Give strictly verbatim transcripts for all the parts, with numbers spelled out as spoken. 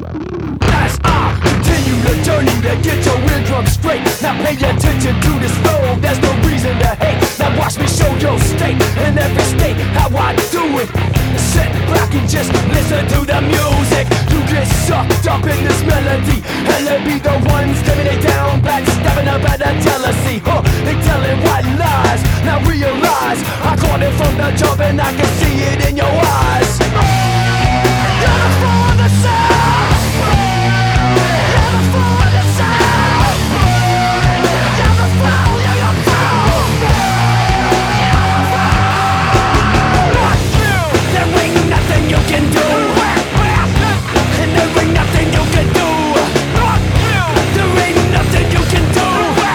As I continue the journey to get your eardrum straight. Now pay attention to this flow, there's no reason to hate. Now watch me show your state, in every state, how I do it. Sit back and just listen to the music. You get sucked up in this melody, and they be the ones giving it down, backstabbing about the jealousy. Huh, they telling white lies, now realize I caught it from the jump and I can see it in your eyes. You're the fool of the sound. You're the fool of the sound. You're the fool, you're the fool. There ain't nothing you can do, and there ain't nothing you can do. There ain't nothing you can do.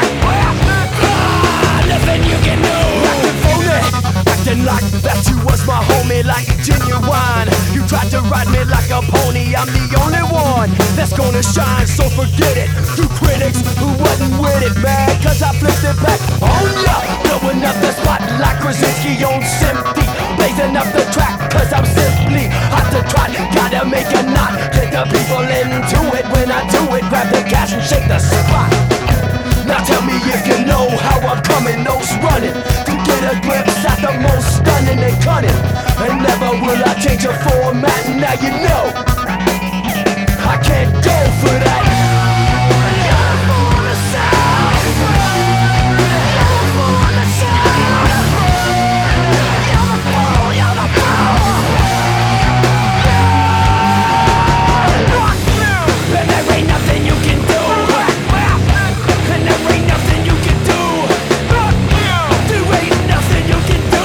Ah, nothing you can do. Acting phony, acting like that you was my homie, like genuine. You tried to ride me like a pony, I'm the only one that's gonna shine, so forget it. You critics who wasn't with it, man, cause I flipped it back on ya. Blowing up the spot like Krasinski on Simpy, blazing up the track cause I'm simply hot to try. Gotta make a knot, get the people into it. When I do it, grab the cash and shake the spot. Now tell me if you know how I'm coming, nose running, to get a glimpse at the most stunning and cunning. And never will I change a format, now you know I can't go for that. You're for the sound. You're for the sound. You're the fool, you're the fool. And there ain't nothing you can do. And there ain't nothing you can do. There ain't nothing you can do.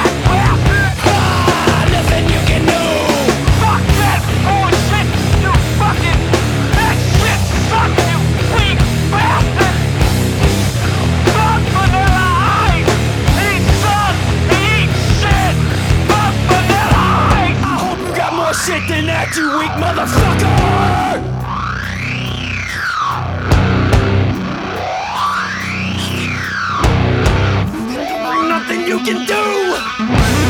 Ah, nothing you can do. Fuck that bullshit, you fucking that shit sucks, you weak bastard. Fuck Vanilla Ice. He sucks. He eats shit. Fuck Vanilla Ice. I hope you got more shit than that, you weak motherfucker. Nothing you can do.